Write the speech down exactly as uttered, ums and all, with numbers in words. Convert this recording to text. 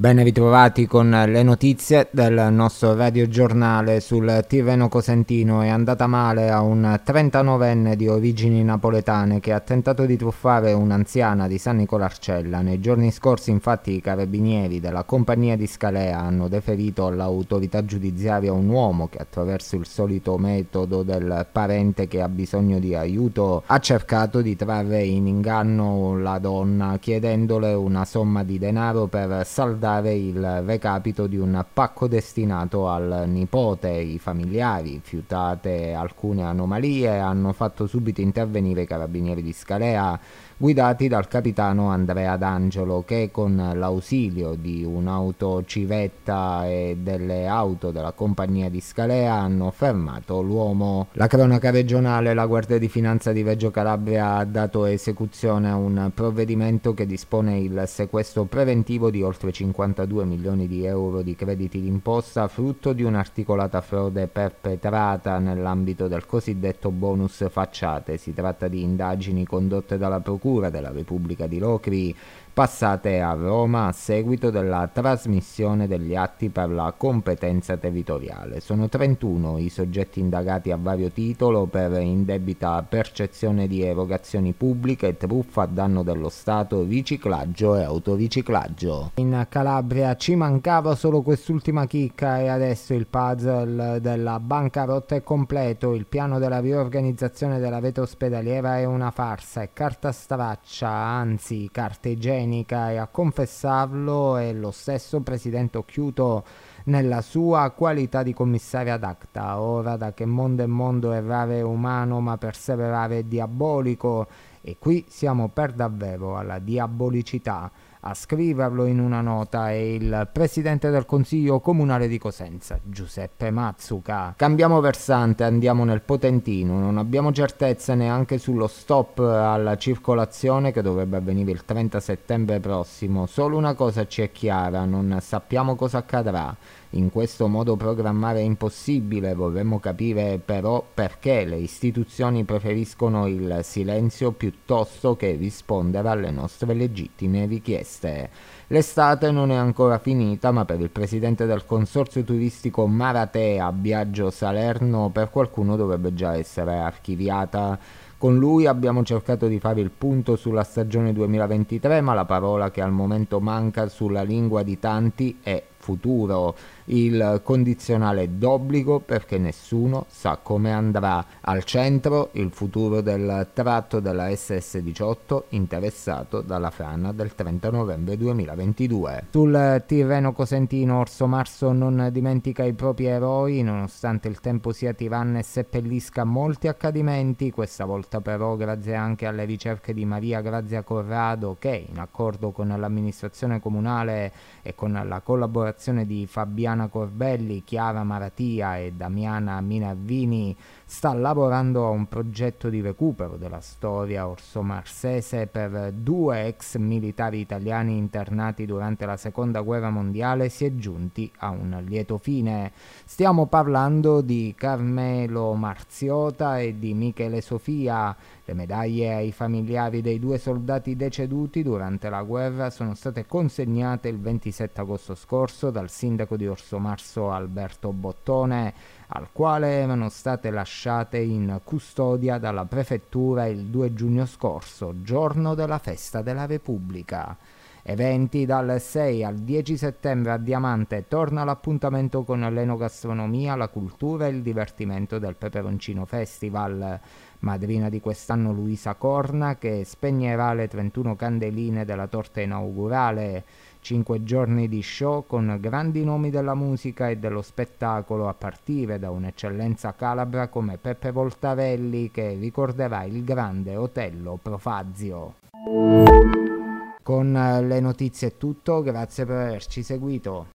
Ben ritrovati con le notizie del nostro radiogiornale. Sul Tirreno Cosentino è andata male a un trentanovenne di origini napoletane che ha tentato di truffare un'anziana di San Nicolarcella. Nei giorni scorsi infatti i carabinieri della compagnia di Scalea hanno deferito all'autorità giudiziaria un uomo che attraverso il solito metodo del parente che ha bisogno di aiuto ha cercato di trarre in inganno la donna chiedendole una somma di denaro per saldare il recapito di un pacco destinato al nipote. I familiari, fiutate alcune anomalie, hanno fatto subito intervenire i carabinieri di Scalea guidati dal capitano Andrea D'Angelo che con l'ausilio di un'autocivetta e delle auto della compagnia di Scalea hanno fermato l'uomo. La cronaca regionale, la Guardia di Finanza di Reggio Calabria ha dato esecuzione a un provvedimento che dispone il sequestro preventivo di oltre cinquantadue milioni di euro di crediti d'imposta frutto di un'articolata frode perpetrata nell'ambito del cosiddetto bonus facciate. Si tratta di indagini condotte dalla Procura della Repubblica di Locri passate a Roma a seguito della trasmissione degli atti per la competenza territoriale. Sono trentuno i soggetti indagati a vario titolo per indebita percezione di erogazioni pubbliche, truffa a danno dello Stato, riciclaggio e autoriciclaggio. In Calabria ci mancava solo quest'ultima chicca e adesso il puzzle della bancarotta è completo. Il piano della riorganizzazione della rete ospedaliera è una farsa, è carta straccia, anzi carta igienica, e a confessarlo è lo stesso presidente Occhiuto nella sua qualità di commissario ad acta. Ora da che mondo è mondo errare è umano ma perseverare è diabolico e qui siamo per davvero alla diabolicità. A scriverlo in una nota è il presidente del Consiglio Comunale di Cosenza, Giuseppe Mazzuca. Cambiamo versante, andiamo nel Potentino. Non abbiamo certezze neanche sullo stop alla circolazione che dovrebbe avvenire il trenta settembre prossimo. Solo una cosa ci è chiara, non sappiamo cosa accadrà. In questo modo programmare è impossibile, vorremmo capire però perché le istituzioni preferiscono il silenzio piuttosto che rispondere alle nostre legittime richieste. L'estate non è ancora finita, ma per il presidente del consorzio turistico Maratea Biagio Salerno per qualcuno dovrebbe già essere archiviata. Con lui abbiamo cercato di fare il punto sulla stagione duemilaventitré, ma la parola che al momento manca sulla lingua di tanti è futuro, il condizionale d'obbligo perché nessuno sa come andrà. Al centro il futuro del tratto della S S diciotto interessato dalla frana del trenta novembre duemilaventidue. Sul Tirreno Cosentino Orso Marso non dimentica i propri eroi, nonostante il tempo sia tiranno e seppellisca molti accadimenti, questa volta però grazie anche alle ricerche di Maria Grazia Corrado che, in accordo con l'amministrazione comunale e con la collaborazione di Fabiana Corbelli, Chiara Maratia e Damiana Minervini, sta lavorando a un progetto di recupero della storia orsomarsese per due ex militari italiani internati durante la seconda guerra mondiale. Si è giunti a un lieto fine. Stiamo parlando di Carmelo Marziota e di Michele Sofia. Le medaglie ai familiari dei due soldati deceduti durante la guerra sono state consegnate il ventisette agosto scorso dal sindaco di Orsomarso Alberto Bottone, al quale erano state lasciate in custodia dalla prefettura il due giugno scorso, giorno della festa della Repubblica. Eventi dal sei al dieci settembre a Diamante. Torna l'appuntamento con l'enogastronomia, la cultura e il divertimento del Peperoncino Festival. Madrina di quest'anno Luisa Corna, che spegnerà le trentuno candeline della torta inaugurale. Cinque giorni di show con grandi nomi della musica e dello spettacolo, a partire da un'eccellenza calabra come Peppe Voltarelli, che ricorderà il grande Otello Profazio. Con le notizie è tutto, grazie per averci seguito.